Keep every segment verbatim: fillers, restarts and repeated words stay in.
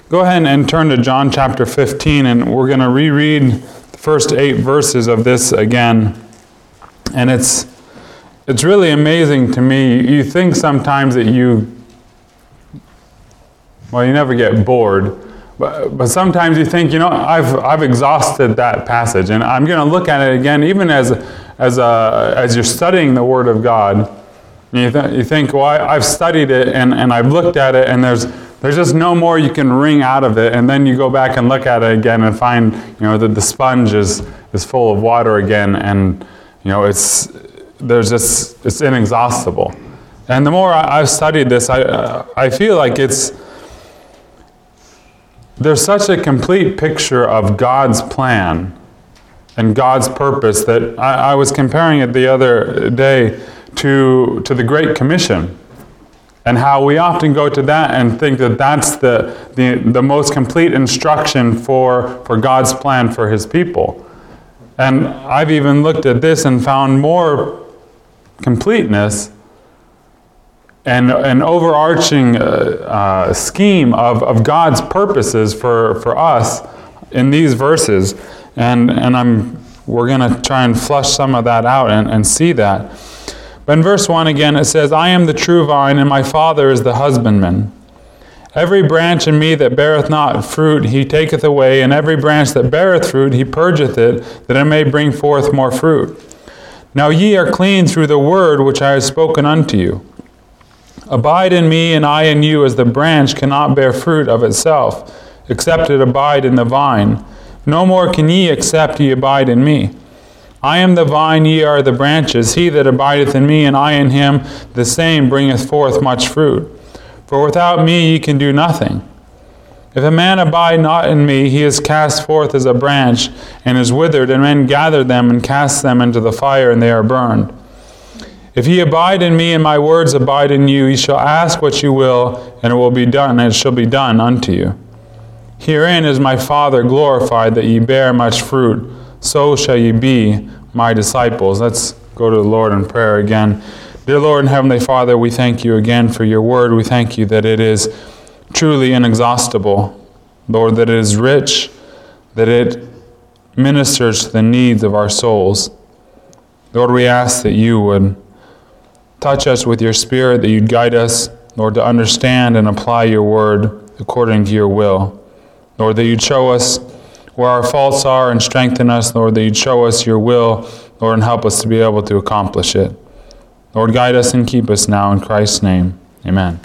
Go ahead and turn to John chapter fifteen, and we're going to reread the first eight verses of this again. And it's it's really amazing to me. You think sometimes that you, well, you never get bored, but, but sometimes you think, you know, I've I've exhausted that passage, and I'm going to look at it again, even as as a, as you're studying the Word of God. You, th- you think, well, I, I've studied it, and, and I've looked at it, and there's There's just no more you can wring out of it, and then you go back and look at it again and find, you know, that the sponge is, is full of water again, and, you know, it's there's just it's inexhaustible. And the more I, I've studied this, I uh, I feel like it's there's such a complete picture of God's plan and God's purpose that I, I was comparing it the other day to to the Great Commission. And how we often go to that and think that that's the, the, the most complete instruction for, for God's plan for His people. And I've even looked at this and found more completeness and an overarching uh, uh, scheme of, of God's purposes for, for us in these verses. And, and I'm we're going to try and flush some of that out and, and see that. But in verse one again, it says, I am the true vine, and my Father is the husbandman. Every branch in me that beareth not fruit, he taketh away, and every branch that beareth fruit, he purgeth it, that it may bring forth more fruit. Now ye are clean through the word which I have spoken unto you. Abide in me, and I in you, as the branch cannot bear fruit of itself, except it abide in the vine. No more can ye, except ye abide in me. I am the vine, ye are the branches. He that abideth in me, and I in him, the same bringeth forth much fruit. For without me ye can do nothing. If a man abide not in me, he is cast forth as a branch, and is withered, and men gather them, and cast them into the fire, and they are burned. If ye abide in me, and my words abide in you, ye shall ask what you will, and it will be done, and it shall be done unto you. Herein is my Father glorified, that ye bear much fruit. So shall ye be my disciples. Let's go to the Lord in prayer again. Dear Lord and Heavenly Father, we thank you again for your word. We thank you that it is truly inexhaustible. Lord, that it is rich, that it ministers to the needs of our souls. Lord, we ask that you would touch us with your Spirit, that you'd guide us, Lord, to understand and apply your word according to your will. Lord, that you'd show us where our faults are and strengthen us, Lord, that you'd show us your will, Lord, and help us to be able to accomplish it. Lord, guide us and keep us now in Christ's name. Amen.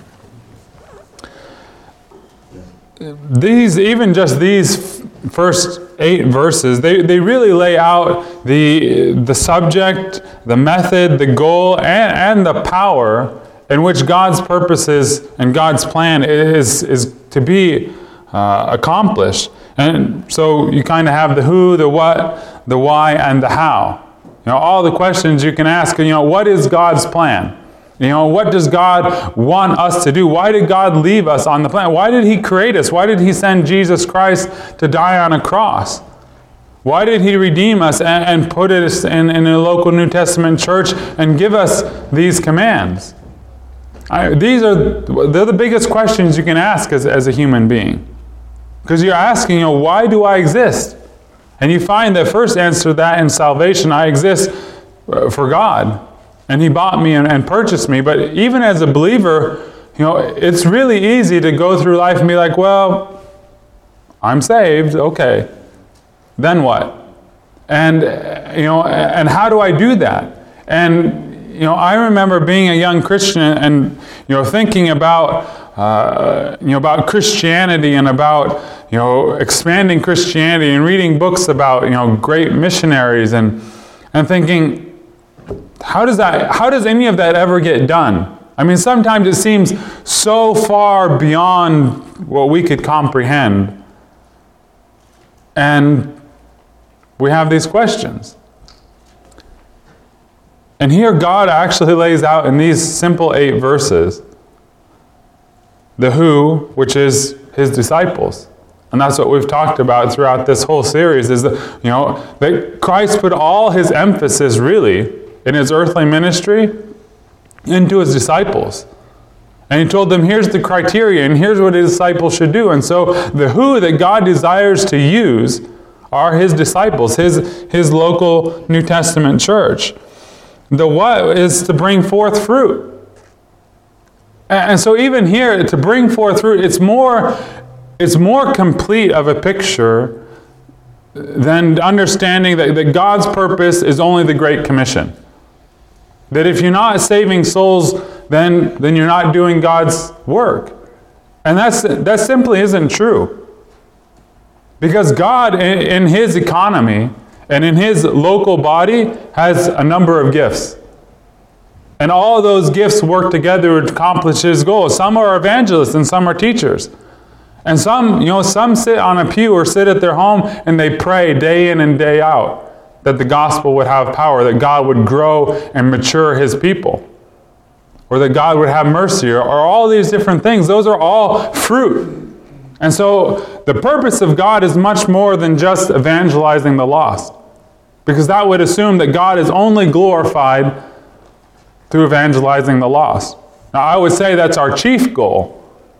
These, even just these first eight verses, they, they really lay out the, the subject, the method, the goal, and, and the power in which God's purposes and God's plan is, is to be uh, accomplished. And so you kind of have the who, the what, the why, and the how. You know, all the questions you can ask, you know, what is God's plan? You know, what does God want us to do? Why did God leave us on the planet? Why did He create us? Why did He send Jesus Christ to die on a cross? Why did He redeem us and, and put us in, in a local New Testament church and give us these commands? I, these are they're the biggest questions you can ask as, as a human being. Because you're asking, you know, why do I exist? And you find the first answer to that in salvation, I exist for God. And He bought me and, and purchased me. But even as a believer, you know, it's really easy to go through life and be like, well, I'm saved, okay. Then what? And, you know, and how do I do that? And, you know, I remember being a young Christian and, you know, thinking about Uh, you know, about Christianity and about, you know, expanding Christianity and reading books about, you know, great missionaries and and thinking, how does that, how does any of that ever get done? I mean, sometimes it seems so far beyond what we could comprehend. And we have these questions. And here God actually lays out in these simple eight verses the who, which is His disciples. And that's what we've talked about throughout this whole series, is that, you know, that Christ put all His emphasis really in His earthly ministry into His disciples. And he told them, here's the criteria, and here's what his disciples should do. And so the who that God desires to use are his disciples, his, his local New Testament church. The what is to bring forth fruit. And so even here, to bring forth fruit, it's more, it's more complete of a picture than understanding that, that God's purpose is only the Great Commission. That if you're not saving souls, then, then you're not doing God's work. And that's, that simply isn't true. Because God, in, in his economy and in his local body, has a number of gifts. And all those gifts work together to accomplish his goals. Some are evangelists and some are teachers. And some, you know, some sit on a pew or sit at their home and they pray day in and day out that the gospel would have power, that God would grow and mature his people, or that God would have mercy, or, or all these different things. Those are all fruit. And so the purpose of God is much more than just evangelizing the lost, because that would assume that God is only glorified through evangelizing the lost. Now, I would say that's our chief goal,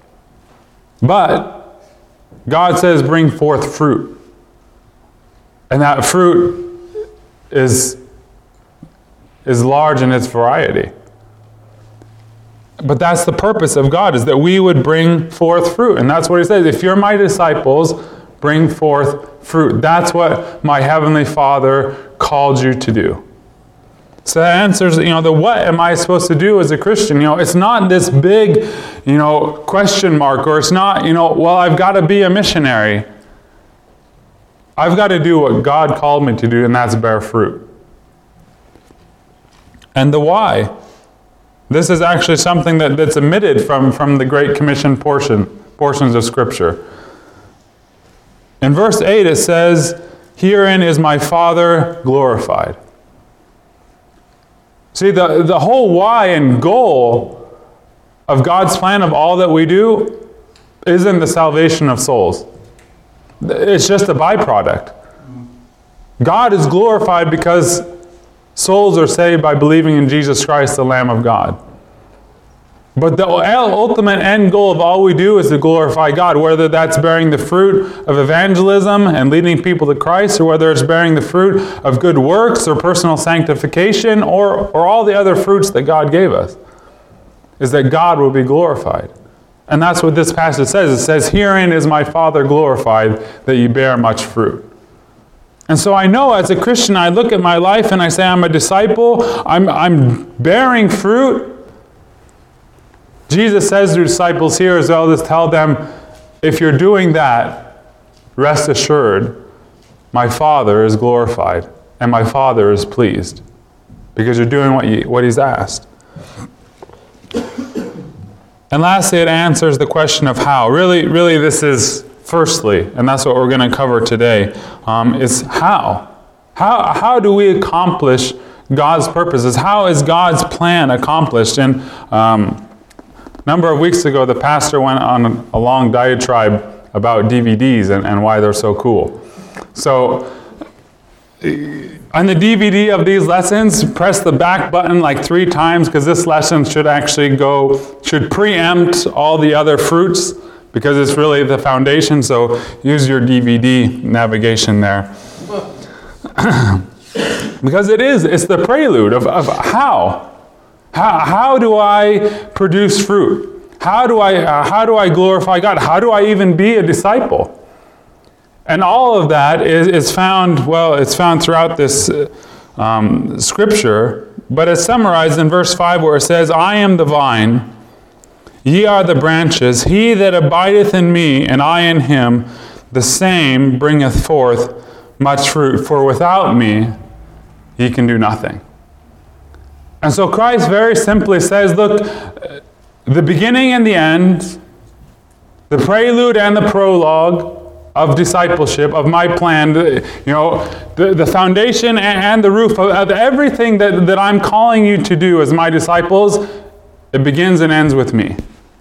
but God says bring forth fruit. And that fruit is, is large in its variety. But that's the purpose of God, is that we would bring forth fruit. And that's what he says. If you're my disciples, bring forth fruit. That's what my heavenly Father called you to do. So that answers, you know, the what am I supposed to do as a Christian? You know, it's not this big, you know, question mark, or it's not, you know, well, I've got to be a missionary. I've got to do what God called me to do, and that's bear fruit. And the why. This is actually something that, that's omitted from, from the Great Commission portion, portions of Scripture. In verse eight it says, herein is my Father glorified. See, the, the whole why and goal of God's plan of all that we do isn't the salvation of souls. It's just a byproduct. God is glorified because souls are saved by believing in Jesus Christ, the Lamb of God. But the ultimate end goal of all we do is to glorify God, whether that's bearing the fruit of evangelism and leading people to Christ, or whether it's bearing the fruit of good works or personal sanctification, or, or all the other fruits that God gave us, is that God will be glorified. And that's what this passage says. It says, herein is my Father glorified, that you bear much fruit. And so I know as a Christian, I look at my life and I say, I'm a disciple, I'm, I'm bearing fruit. Jesus says to disciples here as well, to tell them, if you're doing that, rest assured, my Father is glorified and my Father is pleased, because you're doing what, you, what he's asked. And lastly, it answers the question of how. Really, really this is firstly, and that's what we're going to cover today, um, is how. How. How do we accomplish God's purposes? How is God's plan accomplished? And um, a number of weeks ago, the pastor went on a long diatribe about D V Ds and, and why they're so cool. So, on the D V D of these lessons, press the back button like three times, because this lesson should actually go, should preempt all the other fruits, because it's really the foundation. So use your D V D navigation there. Because it is, it's the prelude of, of how. How, how do I produce fruit? How do I, uh, how do I glorify God? How do I even be a disciple? And all of that is, is found, well, it's found throughout this um, scripture, but it's summarized in verse five, where it says, I am the vine, ye are the branches, he that abideth in me, and I in him, the same bringeth forth much fruit, for without me ye can do nothing. And so Christ very simply says, look, the beginning and the end, the prelude and the prologue of discipleship, of my plan, you know, the, the foundation and the roof of, of everything that, that I'm calling you to do as my disciples, it begins and ends with me.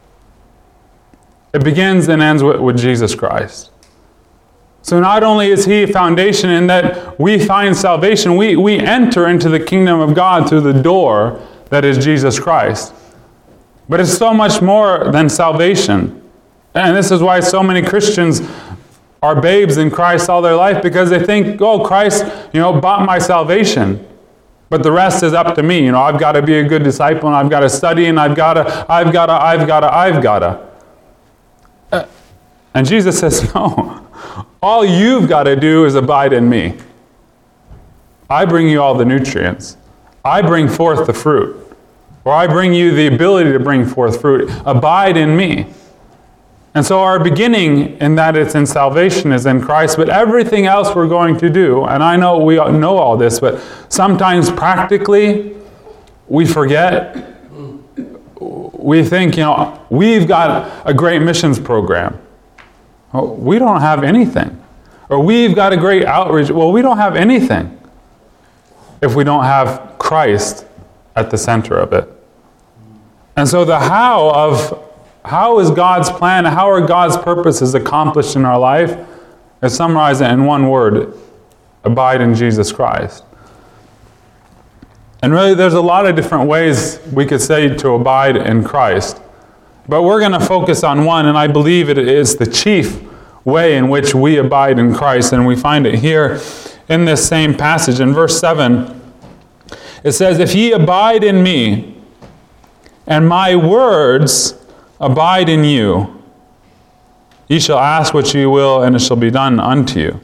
It begins and ends with, with Jesus Christ. So not only is he a foundation in that we find salvation, we, we enter into the kingdom of God through the door that is Jesus Christ. But it's so much more than salvation. And this is why so many Christians are babes in Christ all their life, because they think, oh, Christ, you know, bought my salvation. But the rest is up to me. You know, I've got to be a good disciple, and I've got to study, and I've got to, I've got to, I've got to, I've got to. Uh, and Jesus says, no. All you've got to do is abide in me. I bring you all the nutrients. I bring forth the fruit. Or I bring you the ability to bring forth fruit. Abide in me. And so our beginning in that it's in salvation is in Christ, but everything else we're going to do, and I know we know all this, but sometimes practically we forget. We think, you know, we've got a great missions program. Well, we don't have anything. Or we've got a great outreach. Well, we don't have anything if we don't have Christ at the center of it. And so the how of how is God's plan, how are God's purposes accomplished in our life, is summarized in one word: abide in Jesus Christ. And really there's a lot of different ways we could say to abide in Christ. But we're going to focus on one, and I believe it is the chief way in which we abide in Christ. And we find it here in this same passage. In verse seven, it says, "If ye abide in me, and my words abide in you, ye shall ask what ye will, and it shall be done unto you."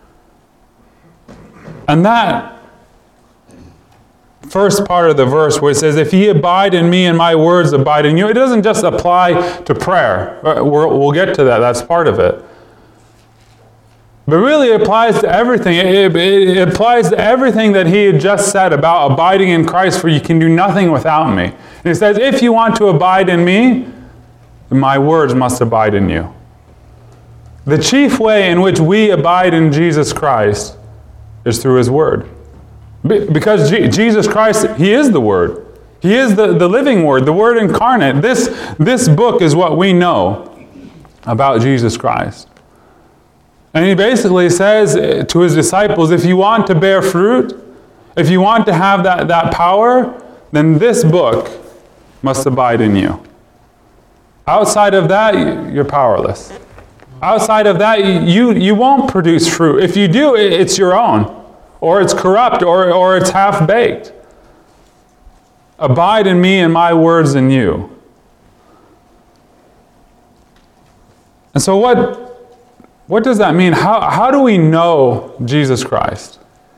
And that first part of the verse where it says, "If ye abide in me and my words abide in you," it doesn't just apply to prayer. We'll get to that. That's part of it. But really it applies to everything. It, it, it applies to everything that he had just said about abiding in Christ, for you can do nothing without me. And he says, if you want to abide in me, my words must abide in you. The chief way in which we abide in Jesus Christ is through his word. Because G- Jesus Christ, he is the word. He is the, the living word, the word incarnate. This, this book is what we know about Jesus Christ. And he basically says to his disciples, if you want to bear fruit, if you want to have that, that power, then this book must abide in you. Outside of that, you're powerless. Outside of that, you, you won't produce fruit. If you do, it's your own. Or it's corrupt, or, or it's half-baked. Abide in me and my words in you. And so what, what does that mean? How, how do we know Jesus Christ?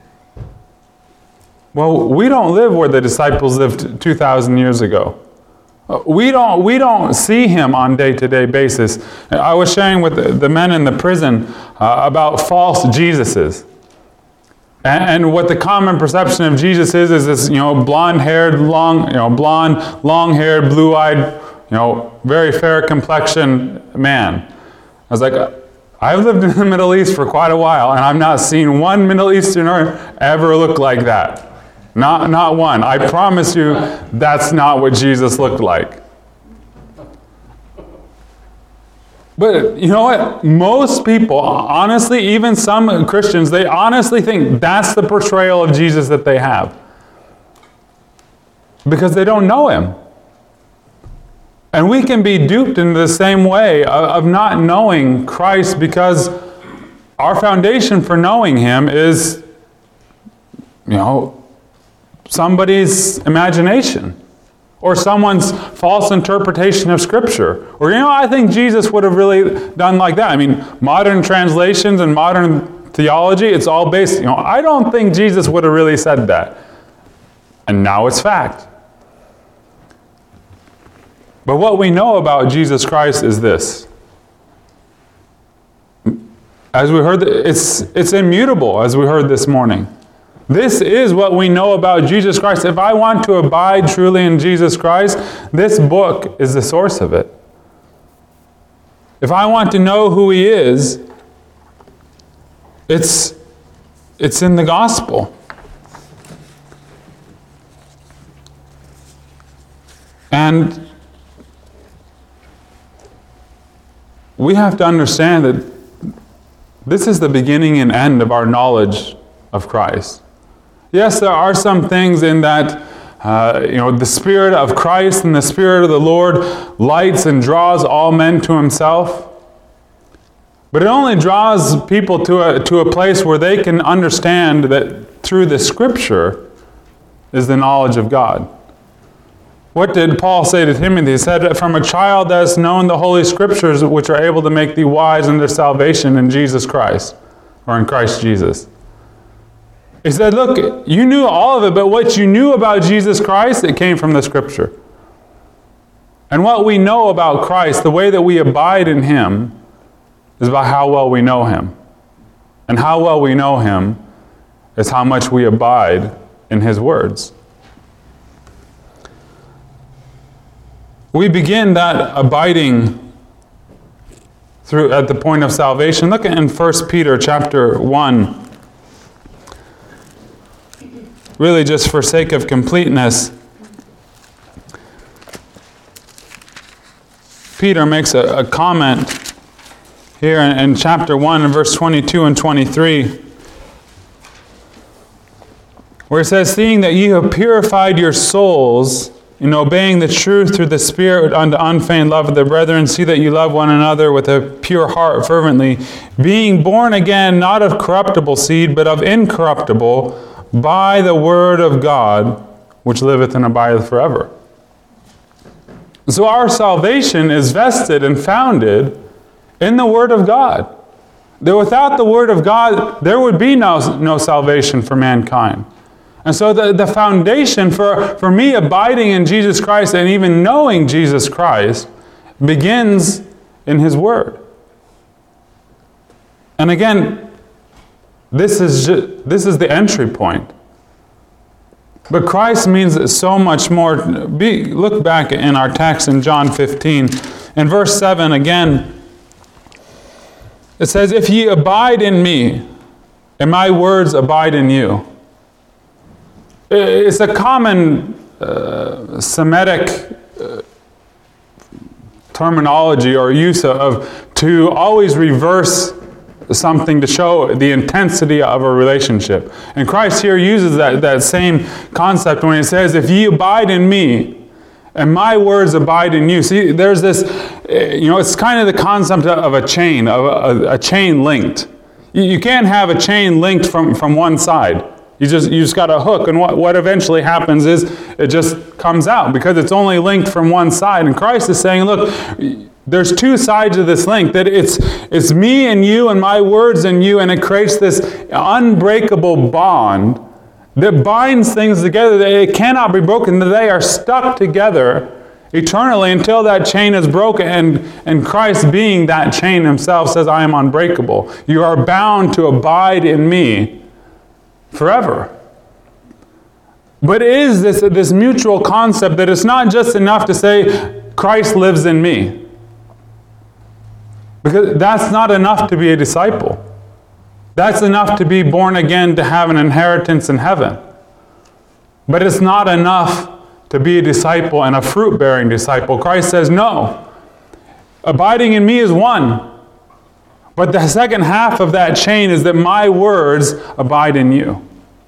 Well, we don't live where the disciples lived two thousand years ago. We don't, we don't see him on a day-to-day basis. I was sharing with the, the men in the prison uh, about false Jesuses. And, and what the common perception of Jesus is, is this, you know, blonde-haired, long, you know, blonde, long-haired, blue-eyed, you know, very fair complexion man. I was like, I've lived in the Middle East for quite a while, and I've not seen one Middle Easterner ever look like that. Not, not one. I promise you, that's not what Jesus looked like. But you know what? Most people, honestly, even some Christians, they honestly think that's the portrayal of Jesus that they have. Because they don't know him. And we can be duped in the same way of, of not knowing Christ, because our foundation for knowing him is, you know, somebody's imagination or someone's false interpretation of Scripture. Or, you know, I think Jesus would have really done like that. I mean, modern translations and modern theology, it's all based, you know, I don't think Jesus would have really said that. And now it's fact. But what we know about Jesus Christ is this. As we heard, it's, it's immutable, as we heard this morning. This is what we know about Jesus Christ. If I want to abide truly in Jesus Christ, this book is the source of it. If I want to know who he is, it's, it's in the gospel. And we have to understand that this is the beginning and end of our knowledge of Christ. Yes, there are some things in that Uh, you know, the Spirit of Christ and the Spirit of the Lord lights and draws all men to himself. But it only draws people to a, to a place where they can understand that through the Scripture is the knowledge of God. What did Paul say to Timothy? He said, from a child that has known the Holy Scriptures, which are able to make thee wise unto salvation in Jesus Christ, or in Christ Jesus. He said, look, you knew all of it, but what you knew about Jesus Christ, it came from the Scripture. And what we know about Christ, the way that we abide in Him, is about how well we know Him. And how well we know Him is how much we abide in His words. We begin that abiding through at the point of salvation. Look at in First Peter chapter one. Really, just for sake of completeness, Peter makes a, a comment here in, in chapter one, in verse twenty-two and twenty-three, where it says, seeing that ye have purified your souls in obeying the truth through the Spirit unto unfeigned love of the brethren, see that you love one another with a pure heart fervently, being born again, not of corruptible seed, but of incorruptible, by the word of God, which liveth and abideth forever. So our salvation is vested and founded in the Word of God. That without the Word of God, there would be no, no salvation for mankind. And so the, the foundation for, for me abiding in Jesus Christ and even knowing Jesus Christ begins in His Word. And again, This is just, this is the entry point. But Christ means so much more. Be, look back in our text in John fifteen. In verse seven again, it says, if ye abide in me, and my words abide in you. It's a common uh, Semitic uh, terminology or use of, of to always reverse something to show the intensity of a relationship. And Christ here uses that, that same concept when He says, if ye abide in me, and my words abide in you. See, there's this, you know, it's kind of the concept of a chain, of a, a chain linked. You, you can't have a chain linked from, from one side. You just you just got a hook, and what, what eventually happens is it just comes out because it's only linked from one side. And Christ is saying, look, there's two sides of this link, that it's it's me and you and my words and you, and it creates this unbreakable bond that binds things together, that it cannot be broken, that they are stuck together eternally until that chain is broken. And, and Christ, being that chain Himself, says, I am unbreakable. You are bound to abide in me forever. But it is this, this mutual concept that it's not just enough to say, Christ lives in me. Because that's not enough to be a disciple. That's enough to be born again, to have an inheritance in heaven. But it's not enough to be a disciple and a fruit-bearing disciple. Christ says, no. Abiding in me is one. But the second half of that chain is that my words abide in you.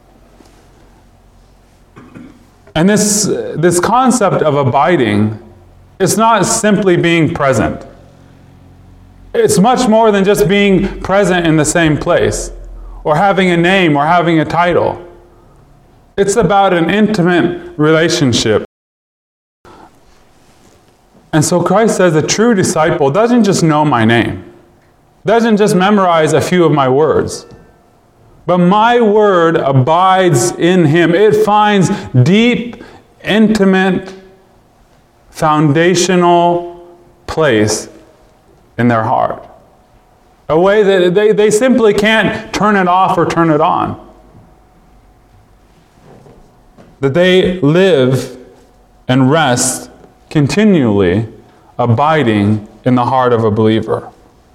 And this, this concept of abiding is not simply being present. It's much more than just being present in the same place, or having a name, or having a title. It's about an intimate relationship. And so Christ says a true disciple doesn't just know my name, doesn't just memorize a few of my words, but my word abides in him. It finds deep, intimate, foundational place in their heart. A way that they, they simply can't turn it off or turn it on. That they live and rest continually, abiding in the heart of a believer.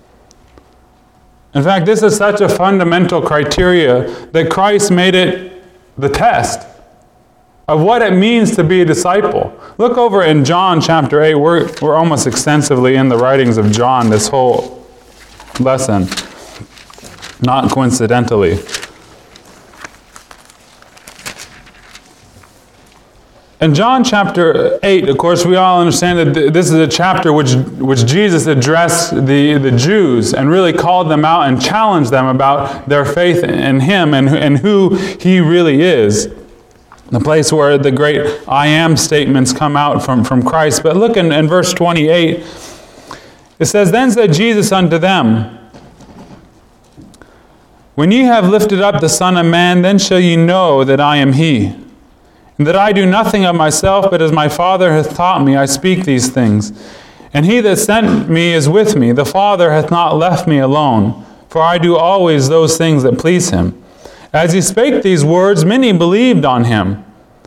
In fact, this is such a fundamental criteria that Christ made it the test of what it means to be a disciple. Look over in John chapter eight. We're, we're almost extensively in the writings of John this whole lesson, not coincidentally. In John chapter eight, of course, we all understand that this is a chapter which, which Jesus addressed the, the Jews and really called them out and challenged them about their faith in Him and, and who He really is. The place where the great I am statements come out from, from Christ. But look in, in verse twenty-eight. It says, Then said Jesus unto them, When ye have lifted up the Son of Man, then shall ye know that I am He. And that I do nothing of myself, but as my Father hath taught me, I speak these things. And He that sent me is with me. The Father hath not left me alone, for I do always those things that please Him. As He spake these words, many believed on Him.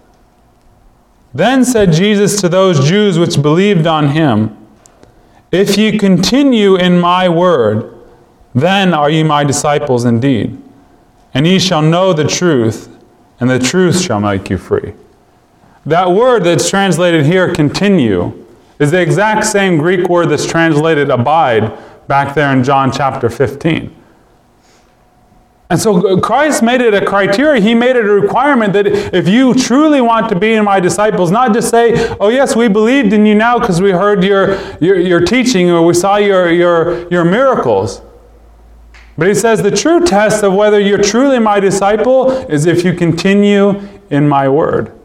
Then said Jesus to those Jews which believed on Him, If ye continue in my word, then are ye my disciples indeed. And ye shall know the truth, and the truth shall make you free. That word that's translated here, continue, is the exact same Greek word that's translated abide back there in John chapter fifteen. And so Christ made it a criteria. He made it a requirement that if you truly want to be in my disciples, not just say, oh yes, we believed in you now because we heard your, your, your teaching or we saw your, your, your miracles. But He says the true test of whether you're truly my disciple is if you continue in my word.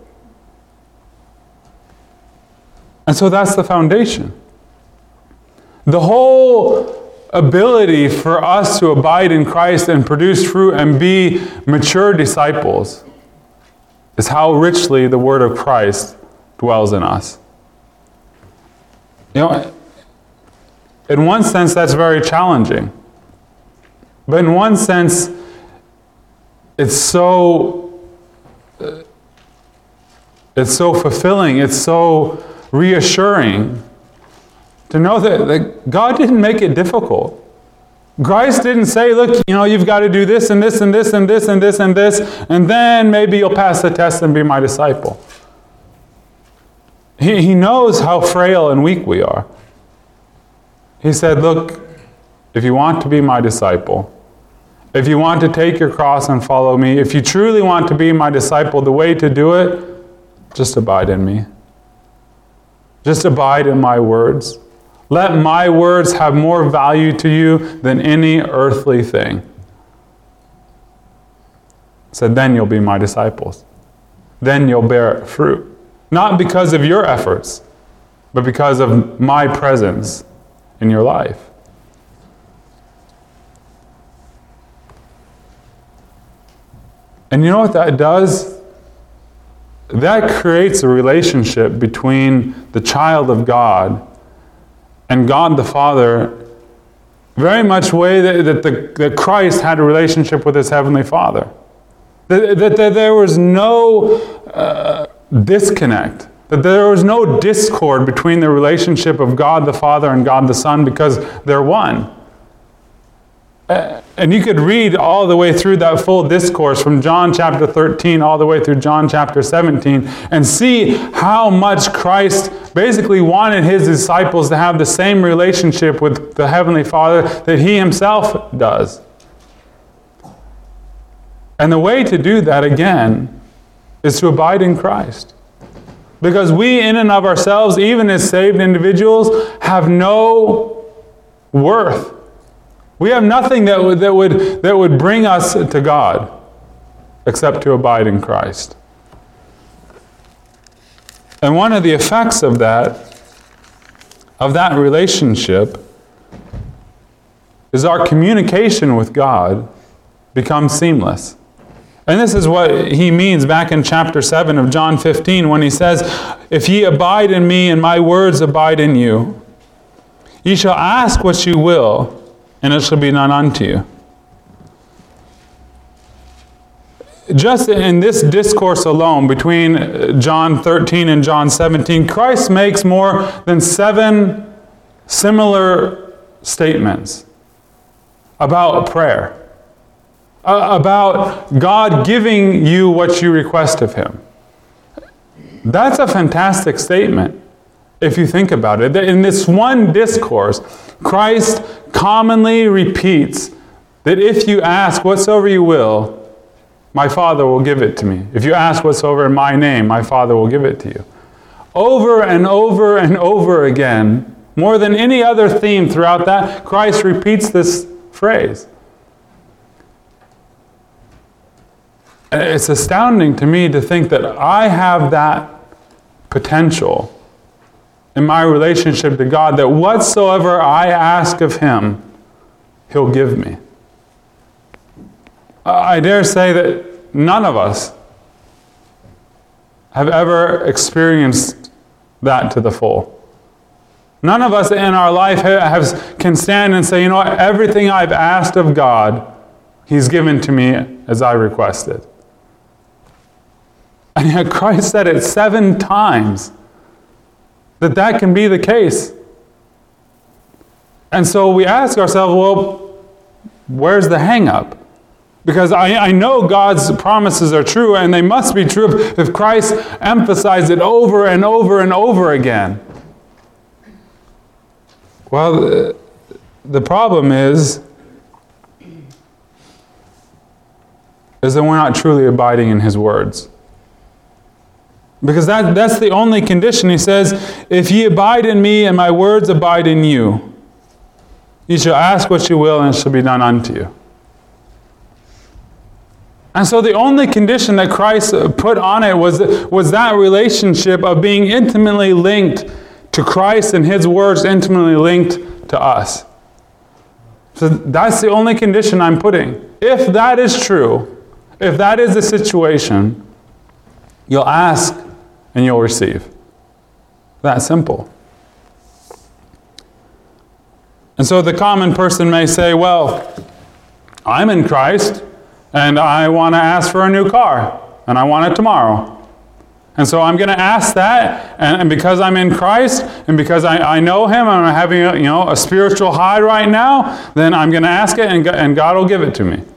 And so that's the foundation. The whole ability for us to abide in Christ and produce fruit and be mature disciples is how richly the word of Christ dwells in us. You know, in one sense that's very challenging. But in one sense, it's so, uh, it's so fulfilling, it's so reassuring to know that, that God didn't make it difficult. Christ didn't say, look, you know, you've got to do this and this and this and this and this and this, and then maybe you'll pass the test and be my disciple. He, he knows how frail and weak we are. He said, look, if you want to be my disciple, if you want to take your cross and follow me, if you truly want to be my disciple, the way to do it, just abide in me. Just abide in my words. Let my words have more value to you than any earthly thing. So then you'll be my disciples. Then you'll bear fruit. Not because of your efforts, but because of my presence in your life. And you know what that does? That creates a relationship between the child of God and God the Father, very much the way that, that, the, that Christ had a relationship with His Heavenly Father. That, that, that there was no uh, disconnect, that there was no discord between the relationship of God the Father and God the Son because they're one. Uh, and you could read all the way through that full discourse from John chapter thirteen all the way through John chapter seventeen and see how much Christ basically wanted His disciples to have the same relationship with the Heavenly Father that He Himself does. And the way to do that, again, is to abide in Christ. Because we, in and of ourselves, even as saved individuals, have no worth. We have nothing that would, that would, that would bring us to God except to abide in Christ. And one of the effects of that, of that relationship, is our communication with God becomes seamless. And this is what He means back in chapter seven of John fifteen when He says, if ye abide in me and my words abide in you, ye shall ask what you will, and it shall be done unto you. Just in this discourse alone between John thirteen and John seventeen, Christ makes more than seven similar statements about prayer, uh, about God giving you what you request of Him. That's a fantastic statement if you think about it. In this one discourse, Christ commonly repeats that if you ask whatsoever you will, my Father will give it to me. If you ask whatsoever in my name, my Father will give it to you. Over and over and over again, more than any other theme throughout that, Christ repeats this phrase. It's astounding to me to think that I have that potential in my relationship to God, that whatsoever I ask of Him, He'll give me. I dare say that none of us have ever experienced that to the full. None of us in our life have, can stand and say, you know what, everything I've asked of God, He's given to me as I requested. And yet Christ said it seven times that that can be the case. And so we ask ourselves, well, where's the hang-up? Because I, I know God's promises are true, and they must be true if, if Christ emphasized it over and over and over again. Well, the problem is, is that we're not truly abiding in His words. Because that, that's the only condition. He says, if ye abide in me and my words abide in you, ye shall ask what you will and it shall be done unto you. And so the only condition that Christ put on it was, was that relationship of being intimately linked to Christ and His words intimately linked to us. So that's the only condition I'm putting. If that is true, if that is the situation, you'll ask and you'll receive. That simple. And so the common person may say, well, I'm in Christ, and I want to ask for a new car, and I want it tomorrow. And so I'm going to ask that, and, and because I'm in Christ, and because I, I know Him, and I'm having a, you know, a spiritual high right now, then I'm going to ask it, and, and God will give it to me.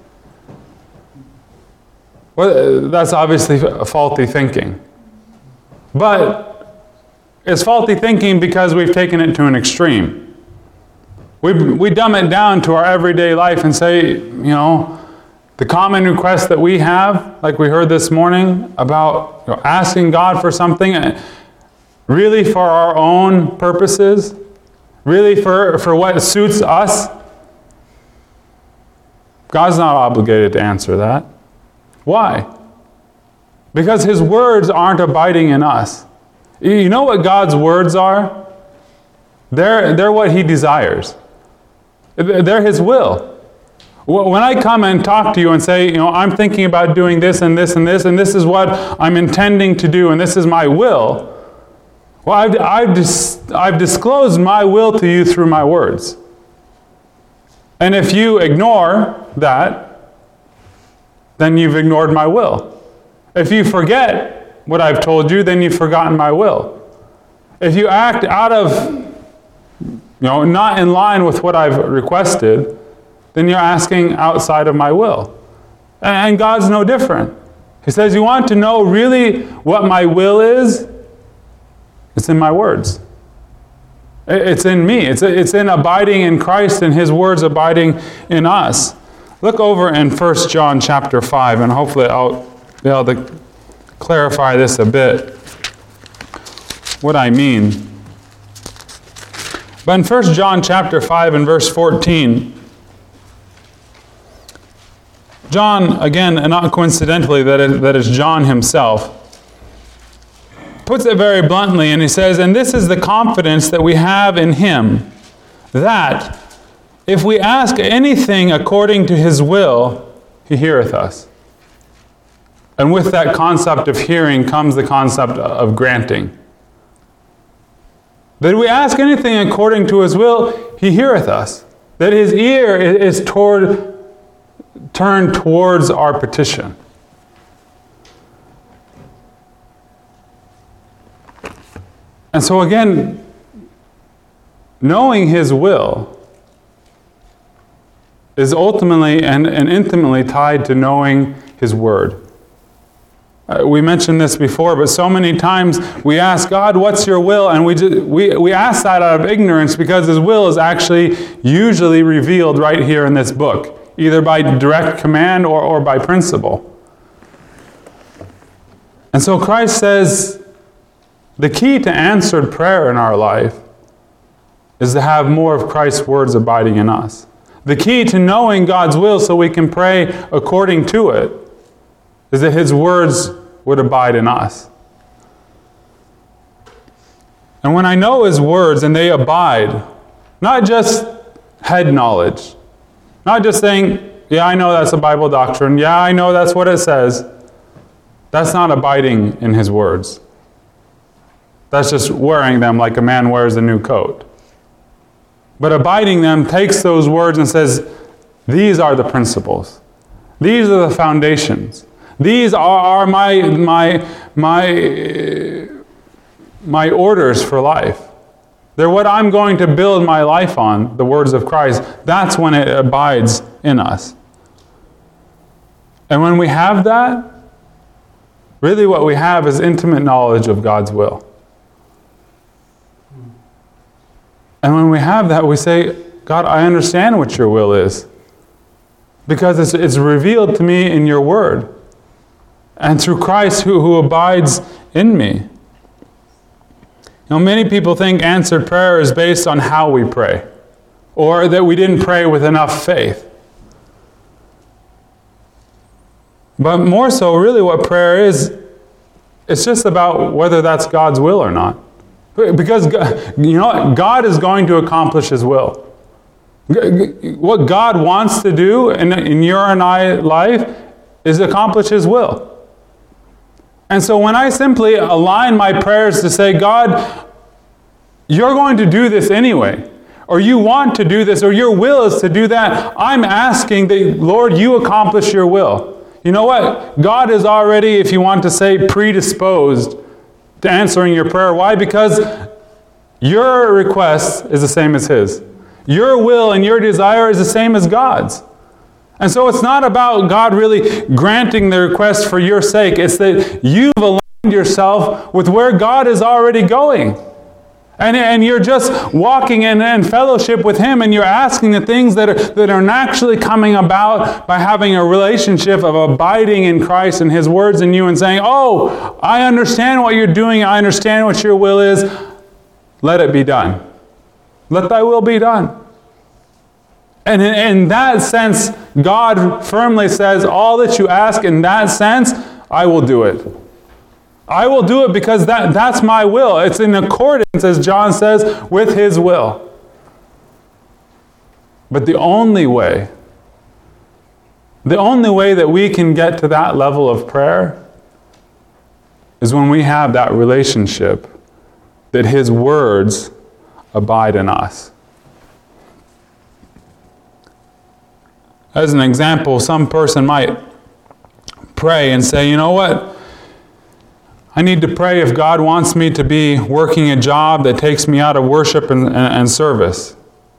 Well, that's obviously a faulty thinking. But it's faulty thinking because we've taken it to an extreme. We, we dumb it down to our everyday life and say, you know, the common request that we have, like we heard this morning, about you know, asking God for something, really for our own purposes, really for, for what suits us, God's not obligated to answer that. Why? Because His words aren't abiding in us. You know what God's words are? They're, they're what He desires. They're His will. When I come and talk to you and say, you know, I'm thinking about doing this and this and this, and this is what I'm intending to do, and this is my will, well, I've, I've, dis, I've disclosed my will to you through my words. And if you ignore that, then you've ignored my will. If you forget what I've told you, then you've forgotten my will. If you act out of, you know, not in line with what I've requested, then you're asking outside of my will. And God's no different. He says, you want to know really what my will is? It's in my words. It's in me. It's, it's in abiding in Christ and His words abiding in us. Look over in First John chapter five, and hopefully I'll be able to clarify this a bit, what I mean. But in First John chapter five and verse fourteen, John, again, and not coincidentally, that is, that is John himself, puts it very bluntly, and he says, and this is the confidence that we have in Him, that if we ask anything according to His will, He heareth us. And with that concept of hearing comes the concept of granting. That we ask anything according to His will, He heareth us. That His ear is toward, turned towards our petition. And so again, knowing His will is ultimately and, and intimately tied to knowing His word. Uh, we mentioned this before, but so many times we ask God, what's your will? And we, just, we, we ask that out of ignorance because His will is actually usually revealed right here in this book, either by direct command or, or by principle. And so Christ says the key to answered prayer in our life is to have more of Christ's words abiding in us. The key to knowing God's will so we can pray according to it is that His words would abide in us. And when I know His words and they abide, not just head knowledge, not just saying, yeah, I know that's a Bible doctrine, yeah, I know that's what it says, that's not abiding in His words. That's just wearing them like a man wears a new coat. But abiding them takes those words and says, these are the principles. These are the foundations. These are, are my, my, my, my orders for life. They're what I'm going to build my life on, the words of Christ. That's when it abides in us. And when we have that, really what we have is intimate knowledge of God's will. And when we have that, we say, God, I understand what your will is. Because it's, it's revealed to me in your word. And through Christ who, who abides in me. You know, many people think answered prayer is based on how we pray. Or that we didn't pray with enough faith. But more so, really what prayer is, it's just about whether that's God's will or not. Because, you know what? God is going to accomplish His will. What God wants to do in, in your and I life is accomplish His will. And so when I simply align my prayers to say, God, you're going to do this anyway, or you want to do this, or your will is to do that, I'm asking that, Lord, you accomplish your will. You know what? God is already, if you want to say, predisposed to answering your prayer. Why? Because your request is the same as His. Your will and your desire is the same as God's. And so it's not about God really granting the request for your sake. It's that you've aligned yourself with where God is already going. And, and you're just walking in, in fellowship with Him, and you're asking the things that are, that are naturally coming about by having a relationship of abiding in Christ and His words in you and saying, oh, I understand what you're doing. I understand what your will is. Let it be done. Let thy will be done. And in, in that sense, God firmly says, all that you ask in that sense, I will do it. I will do it because that, that's my will. It's in accordance, as John says, with His will. But the only way, the only way that we can get to that level of prayer is when we have that relationship that His words abide in us. As an example, some person might pray and say, you know what? I need to pray if God wants me to be working a job that takes me out of worship and, and, and service.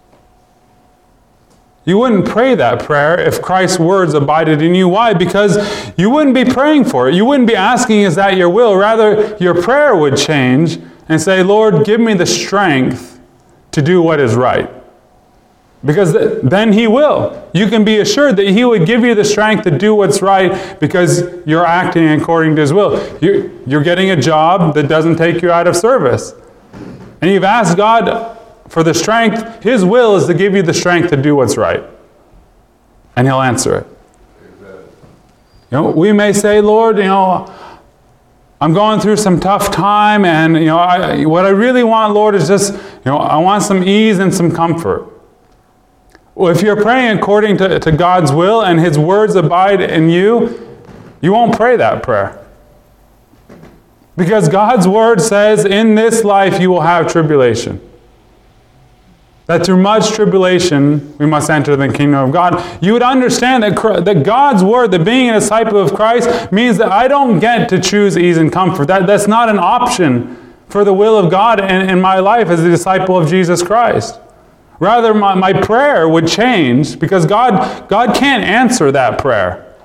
You wouldn't pray that prayer if Christ's words abided in you. Why? Because you wouldn't be praying for it. You wouldn't be asking, is that your will? Rather, your prayer would change and say, Lord, give me the strength to do what is right. Because then He will. You can be assured that He would give you the strength to do what's right because you're acting according to His will. You're getting a job that doesn't take you out of service. And you've asked God for the strength. His will is to give you the strength to do what's right. And He'll answer it. You know, we may say, Lord, you know, I'm going through some tough time, and you know, I, what I really want, Lord, is just, you know, I want some ease and some comfort. Well, if you're praying according to, to God's will and His words abide in you, you won't pray that prayer. Because God's word says, in this life you will have tribulation. That through much tribulation we must enter the kingdom of God. You would understand that, that God's word, that being a disciple of Christ, means that I don't get to choose ease and comfort. That, that's not an option for the will of God in, in my life as a disciple of Jesus Christ. Rather, my, my prayer would change because God, God can't answer that prayer.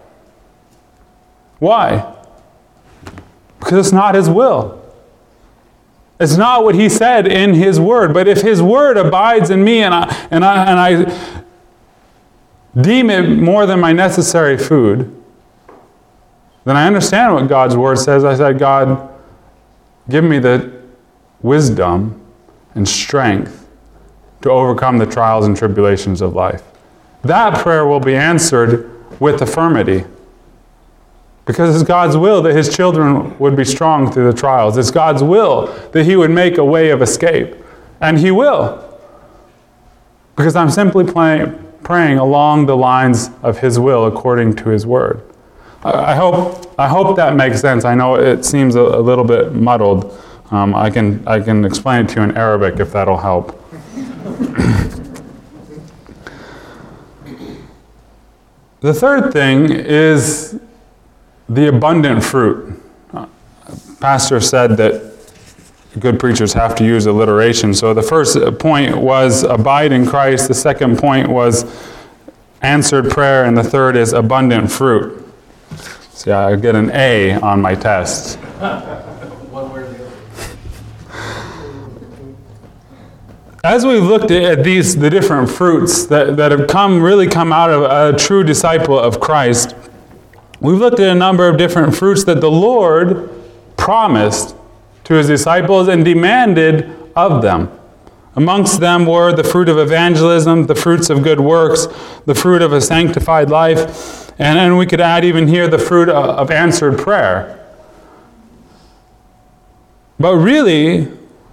Why? Because it's not His will. It's not what He said in His word. But if His word abides in me and I, and I, and I deem it more than my necessary food, then I understand what God's Word says. I said, God, give me the wisdom and strength to overcome the trials and tribulations of life. That prayer will be answered with affirmity. Because it's God's will that His children would be strong through the trials. It's God's will that He would make a way of escape. And He will. Because I'm simply play, praying along the lines of His will according to His Word. I, I hope I hope that makes sense. I know it seems a, a little bit muddled. Um, I can I can explain it to you in Arabic if that'll help. The third thing is the abundant fruit. Uh, Pastor said that good preachers have to use alliteration. So the first point was abide in Christ. The second point was answered prayer. And the third is abundant fruit. See, I get an A on my test. One word or the other. As we've looked at these, the different fruits that, that have come, really come out of a true disciple of Christ, we've looked at a number of different fruits that the Lord promised to His disciples and demanded of them. Amongst them were the fruit of evangelism, the fruits of good works, the fruit of a sanctified life, and, and we could add even here the fruit of, of answered prayer. But really,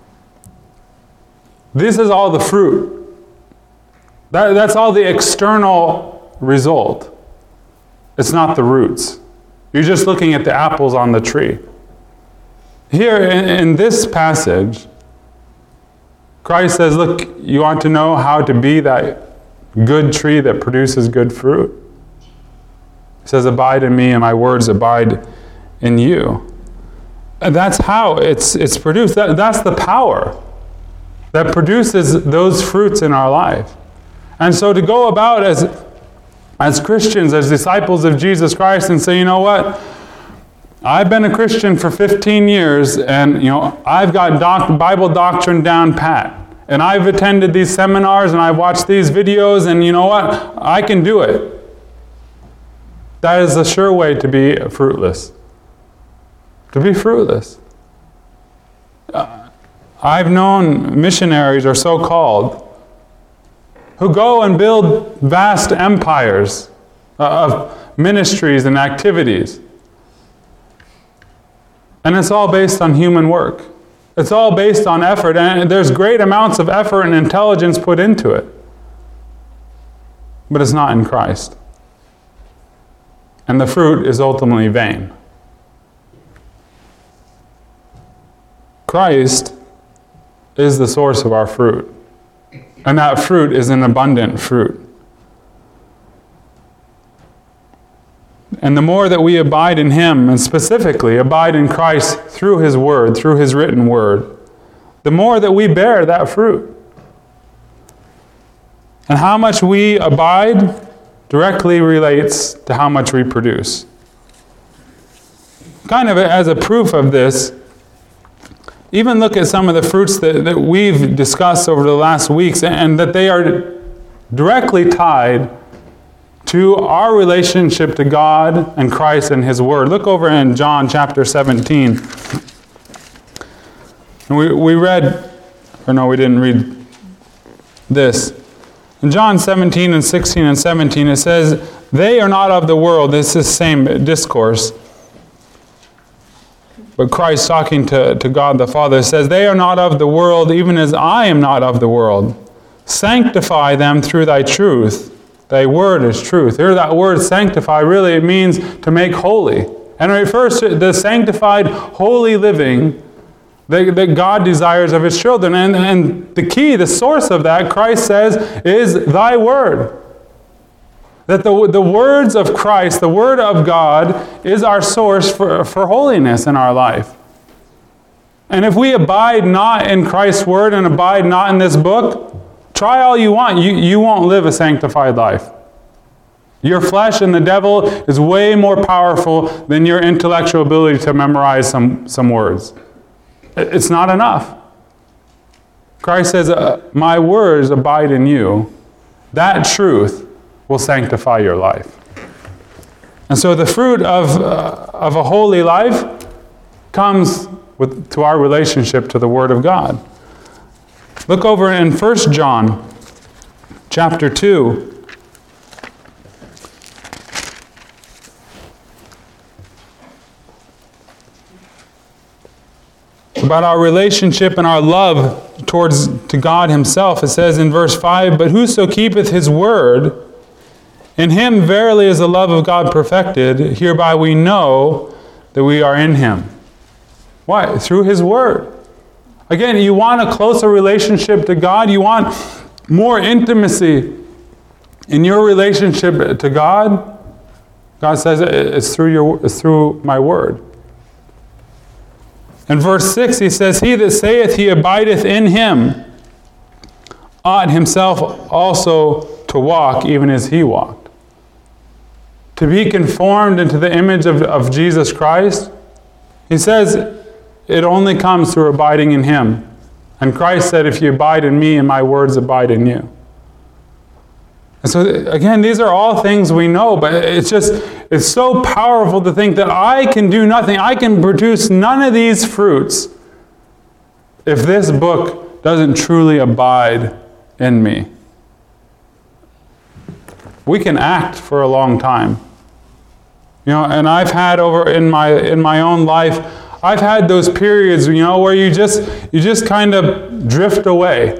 this is all the fruit. That, that's all the external result. It's not the roots. You're just looking at the apples on the tree. Here in, in this passage, Christ says, look, you want to know how to be that good tree that produces good fruit? He says, abide in me and my words abide in you. And that's how it's, it's produced. That, that's the power that produces those fruits in our life. And so to go about as As Christians, as disciples of Jesus Christ, and say, you know what? I've been a Christian for fifteen years, and you know I've got doc- Bible doctrine down pat. And I've attended these seminars, and I've watched these videos, and you know what? I can do it. That is a sure way to be fruitless. To be fruitless. Uh, I've known missionaries, or so-called, who go and build vast empires of ministries and activities. And it's all based on human work. It's all based on effort, and there's great amounts of effort and intelligence put into it. But it's not in Christ. And the fruit is ultimately vain. Christ is the source of our fruit. And that fruit is an abundant fruit. And the more that we abide in Him, and specifically abide in Christ through His Word, through His written Word, the more that we bear that fruit. And how much we abide directly relates to how much we produce. Kind of as a proof of this, even look at some of the fruits that, that we've discussed over the last weeks, and that they are directly tied to our relationship to God and Christ and His Word. Look over in John chapter seventeen. And we, we read, or no, we didn't read this. In John seventeen and sixteen and seventeen, it says, they are not of the world. This is the same discourse. But Christ talking to, to God the Father says, they are not of the world, even as I am not of the world. Sanctify them through thy truth. Thy word is truth. Here that word sanctify really it means to make holy. And it refers to the sanctified, holy living that, that God desires of His children. And, and the key, the source of that, Christ says, is thy word. That the, the words of Christ, the Word of God, is our source for, for holiness in our life. And if we abide not in Christ's Word and abide not in this book, try all you want, you, you won't live a sanctified life. Your flesh and the devil is way more powerful than your intellectual ability to memorize some, some words. It's not enough. Christ says, my words abide in you. That truth will sanctify your life. And so the fruit of, uh, of a holy life comes with, to our relationship to the Word of God. Look over in First John chapter two. About our relationship and our love towards to God Himself. It says in verse five, "But whoso keepeth His word, in him verily is the love of God perfected. Hereby we know that we are in Him." Why? Through His word. Again, you want a closer relationship to God? You want more intimacy in your relationship to God? God says it's through your, it's through my word. In verse six, He says, "He that saith he abideth in Him ought himself also to walk even as He walked." To be conformed into the image of, of Jesus Christ, He says it only comes through abiding in Him. And Christ said, "If you abide in Me and my words abide in you." And so again, these are all things we know, but it's just, it's so powerful to think that I can do nothing. I can produce none of these fruits if this book doesn't truly abide in me. We can act for a long time. You know, and I've had over in my in my own life, I've had those periods, you know, where you just you just kind of drift away.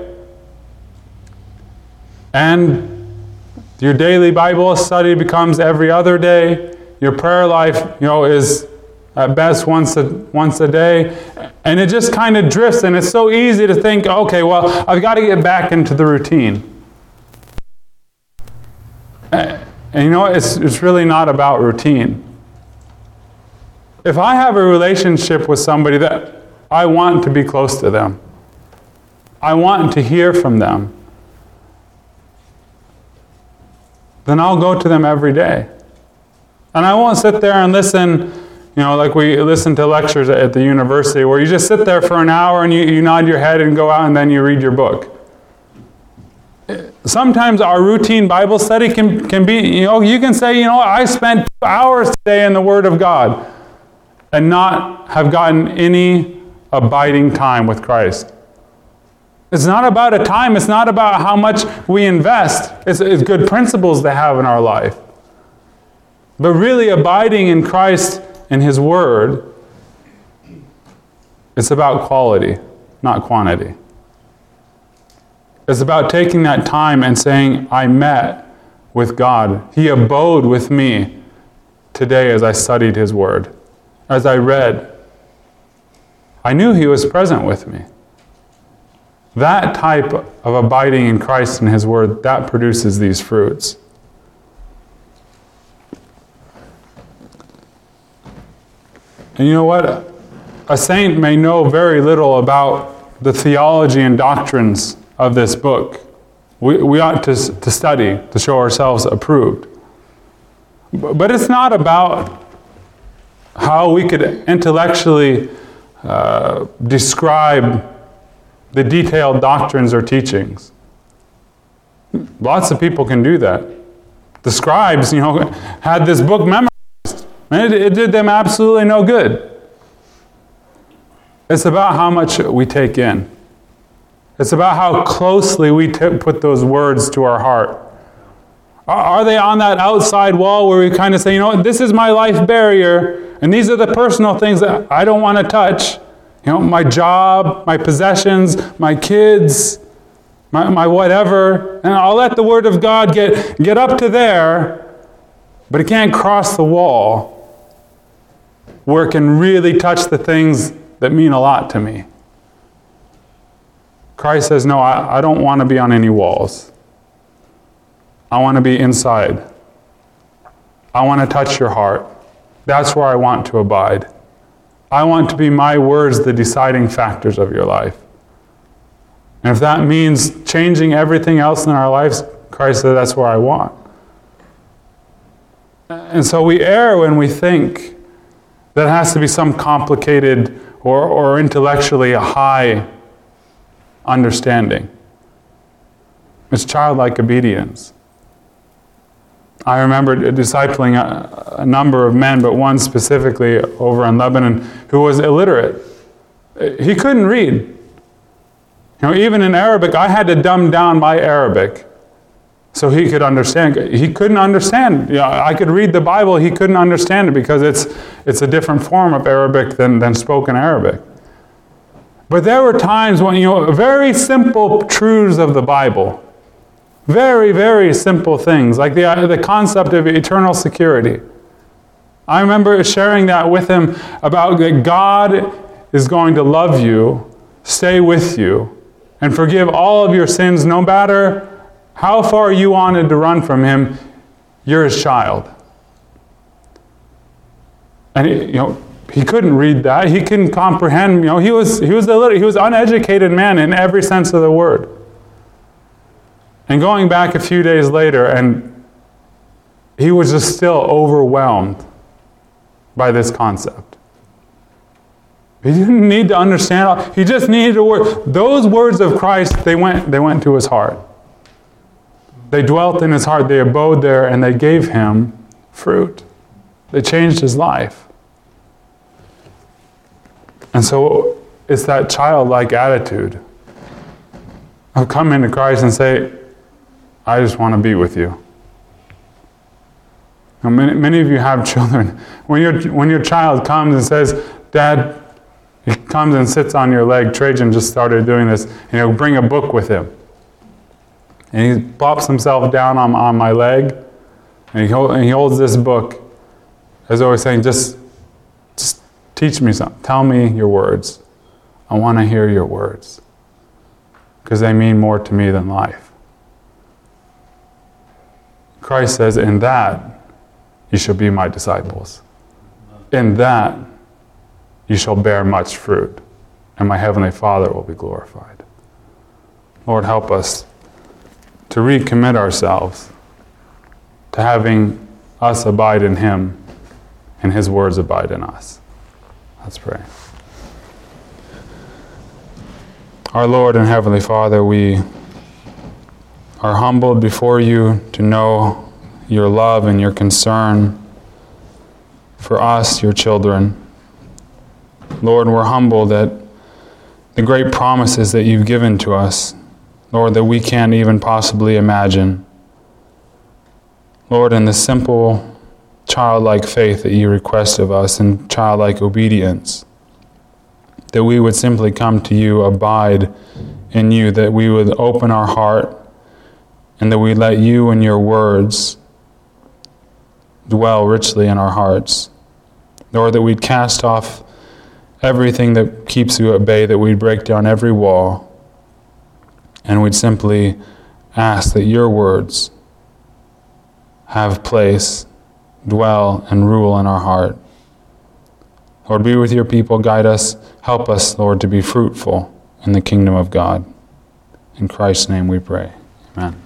And your daily Bible study becomes every other day. Your prayer life, you know, is at best once a, once a day. And it just kind of drifts, and it's so easy to think, okay, well, I've got to get back into the routine. And you know, it's, it's really not about routine. If I have a relationship with somebody that I want to be close to them, I want to hear from them, then I'll go to them every day. And I won't sit there and listen, you know, like we listen to lectures at the university where you just sit there for an hour and you, you nod your head and go out and then you read your book. Sometimes our routine Bible study can, can be, you know, you can say, you know, I spent two hours today in the Word of God and not have gotten any abiding time with Christ. It's not about a time. It's not about how much we invest. It's, it's good principles to have in our life. But really abiding in Christ and His Word, it's about quality, not quantity. It's about taking that time and saying, I met with God. He abode with me today as I studied His Word, as I read. I knew He was present with me. That type of abiding in Christ and His Word, that produces these fruits. And you know what? A saint may know very little about the theology and doctrines of this book. We, we ought to, to study to show ourselves approved. But it's not about how we could intellectually uh, describe the detailed doctrines or teachings. Lots of people can do that. The scribes, you know, had this book memorized, and it, it did them absolutely no good. It's about how much we take in. It's about how closely we t- put those words to our heart. Are, are they on that outside wall where we kind of say, you know, this is my life barrier, and these are the personal things that I don't want to touch. You know, my job, my possessions, my kids, my, my whatever. And I'll let the Word of God get, get up to there, but it can't cross the wall where it can really touch the things that mean a lot to me. Christ says, no, I, I don't want to be on any walls. I want to be inside. I want to touch your heart. That's where I want to abide. I want to be my words the deciding factors of your life. And if that means changing everything else in our lives, Christ said, that's where I want. And so we err when we think that it has to be some complicated or, or intellectually a high understanding. It's childlike obedience. I remember discipling a, a number of men, but one specifically over in Lebanon who was illiterate. He couldn't read. You know, even in Arabic, I had to dumb down my Arabic so he could understand. He couldn't understand. You know, I could read the Bible, he couldn't understand it because it's it's a different form of Arabic than, than spoken Arabic. But there were times when, you know, very simple truths of the Bible, very, very simple things, like the, uh, the concept of eternal security. I remember sharing that with him about that God is going to love you, stay with you, and forgive all of your sins no matter how far you wanted to run from him. You're his child. And you know, he couldn't read that. He couldn't comprehend. You know, he was he was illiterate. He was an uneducated man in every sense of the word. And going back a few days later, and he was just still overwhelmed by this concept. He didn't need to understand. He just needed to work. Those words of Christ, they went they went to his heart. They dwelt in his heart. They abode there, and they gave him fruit. They changed his life. And so it's that childlike attitude of coming to Christ and say, I just want to be with you. Now, many, many of you have children. When your when your child comes and says, Dad, he comes and sits on your leg. Trajan just started doing this. And he'll bring a book with him. And he plops himself down on, on my leg. And he, hold, and he holds this book. As always saying, just, just teach me something. Tell me your words. I want to hear your words. Because they mean more to me than life. Christ says, in that you shall be my disciples. In that you shall bear much fruit, and my heavenly Father will be glorified. Lord, help us to recommit ourselves to having us abide in him and his words abide in us. Let's pray. Our Lord and Heavenly Father, we are humbled before you to know your love and your concern for us, your children. Lord, we're humbled at the great promises that you've given to us, Lord, that we can't even possibly imagine. Lord, in the simple childlike faith that you request of us and childlike obedience, that we would simply come to you, abide in you, that we would open our heart and that we let you and your words dwell richly in our hearts. Lord, that we'd cast off everything that keeps you at bay, that we'd break down every wall, and we'd simply ask that your words have place, dwell, and rule in our heart. Lord, be with your people, guide us, help us, Lord, to be fruitful in the kingdom of God. In Christ's name we pray. Amen.